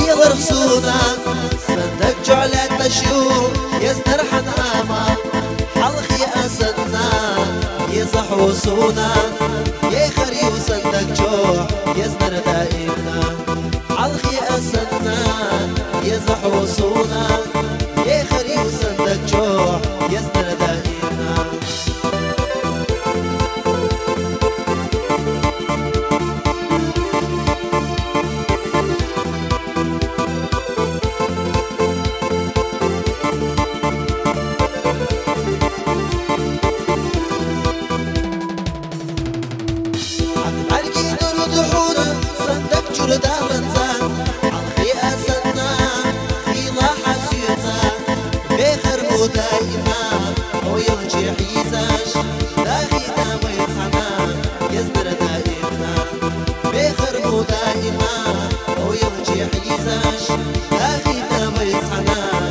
يغرسونا صندق جعلة تشيو يزدرحن آما حلقي أسدنا يزحوسونا يخريو صندق جوع يزدر دائمنا حلقي أسدنا يزحوسونا يخريو صندق جوع يزدر دائمنا جردا منزان على أسدنا خيلا حسيتا بخر دائما هو يرجع حيزاش داخينا ويصحنا يزدر دائما بخر دائما هو يرجع حيزاش داخينا ويصحنا